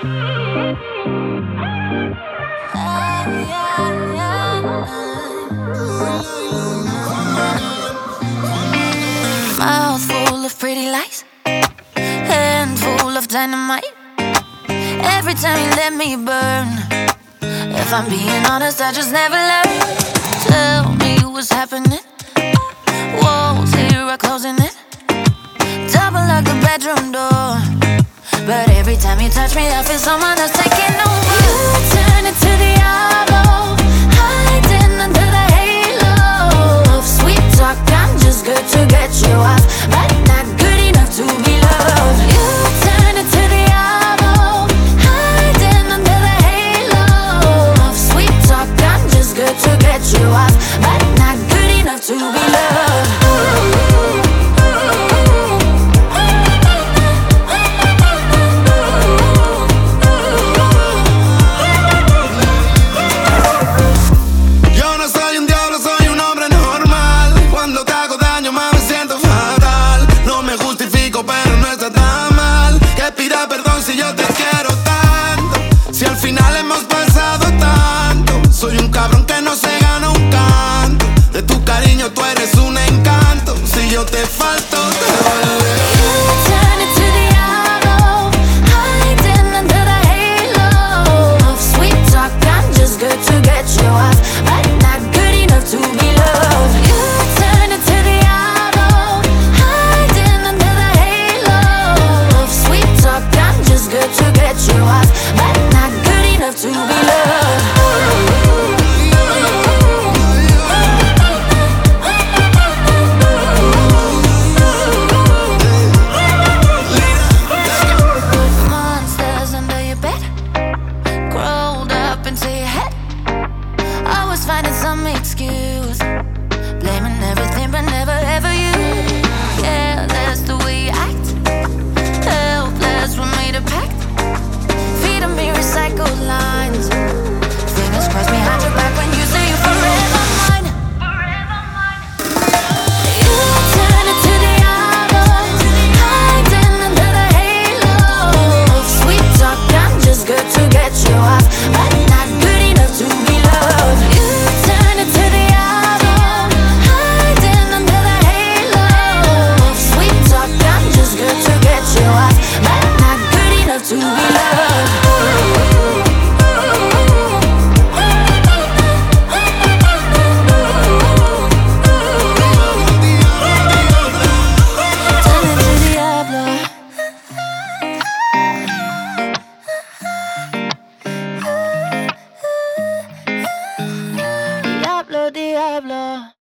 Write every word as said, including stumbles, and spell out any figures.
Mouth full of pretty lies, hand full of dynamite. Every time you let me burn. If I'm being honest, I just never learn. Tell me what's happening. Walls here are closing in. Double lock the bedroom door. But every time you touch me, I feel someone else taking over. You turn into Diablo, hiding under the halo of sweet talk. I'm just good to get you off, but not good enough to be loved. You turn into Diablo, hiding under the halo of sweet talk. I'm just good to get you off, but not good enough to be loved. Si yo te quiero tanto, si al final hemos pasado tanto, soy un cabrón que no se gana un canto. De tu cariño tú eres un encanto. Si yo te falto, te duele. Turn into Diablo, hiding under the halo of sweet talk. I'm just good to get you off, but not good enough to be loved. You turn into Diablo, hiding under the halo of sweet talk. I'm just good to get you off, but not good enough to be loved. Monsters under your bed, crawled up into your head. Always finding some excuse, blaming everything but never ever you. Yeah, that's the way you act. Helpless, we made a pact. Feeding me recycled lines. Fingers crossed behind your back when you say you're forever mine. You turn into Diablo, hiding under the halo of sweet talk. I'm just good to get you off, but not good enough to be loved. You turn into Diablo, hiding under the halo of sweet talk. I'm just good to get you off, but not good enough to be loved. Turn into Diablo. Diablo, Diablo.